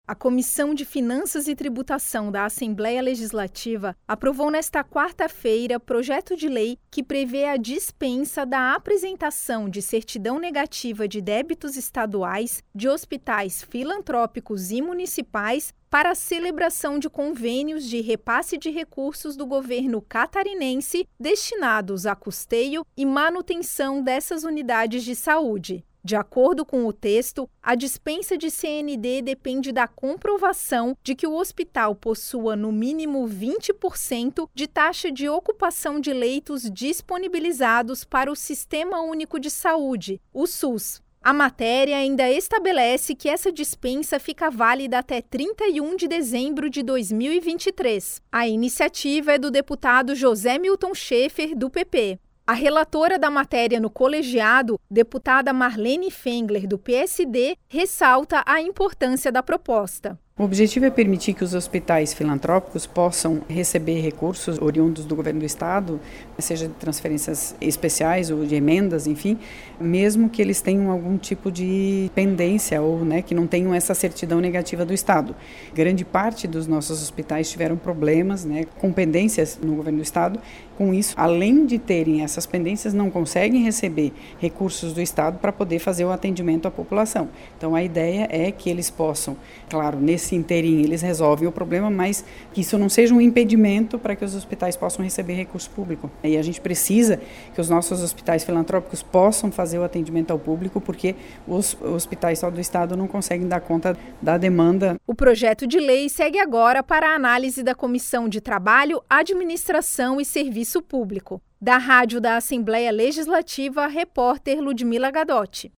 A Comissão de Finanças e Tributação da Assembleia Legislativa aprovou nesta quarta-feira projeto de lei que prevê a dispensa da apresentação de certidão negativa de débitos estaduais de hospitais filantrópicos e municipais para a celebração de convênios de repasse de recursos do governo catarinense destinados a custeio e manutenção dessas unidades de saúde. De acordo com o texto, a dispensa de CND depende da comprovação de que o hospital possua no mínimo 20% de taxa de ocupação de leitos disponibilizados para o Sistema Único de Saúde, o SUS. A matéria ainda estabelece que essa dispensa fica válida até 31 de dezembro de 2023. A iniciativa é do deputado José Milton Schaefer, do PP. A relatora da matéria no colegiado, deputada Marlene Fengler, do PSD, ressalta a importância da proposta. O objetivo é permitir que os hospitais filantrópicos possam receber recursos oriundos do governo do estado, seja de transferências especiais ou de emendas, enfim, mesmo que eles tenham algum tipo de pendência ou que não tenham essa certidão negativa do estado. Grande parte dos nossos hospitais tiveram problemas com pendências no governo do estado. Com isso, além de terem essas pendências, não conseguem receber recursos do estado para poder fazer o atendimento à população. Então, a ideia é que eles possam, claro, nesse inteirinho eles resolvem o problema, mas que isso não seja um impedimento para que os hospitais possam receber recurso público. E a gente precisa que os nossos hospitais filantrópicos possam fazer o atendimento ao público, porque os hospitais só do estado não conseguem dar conta da demanda. O projeto de lei segue agora para a análise da Comissão de Trabalho, Administração e Serviço Público. Da Rádio da Assembleia Legislativa, repórter Ludmila Gadotti.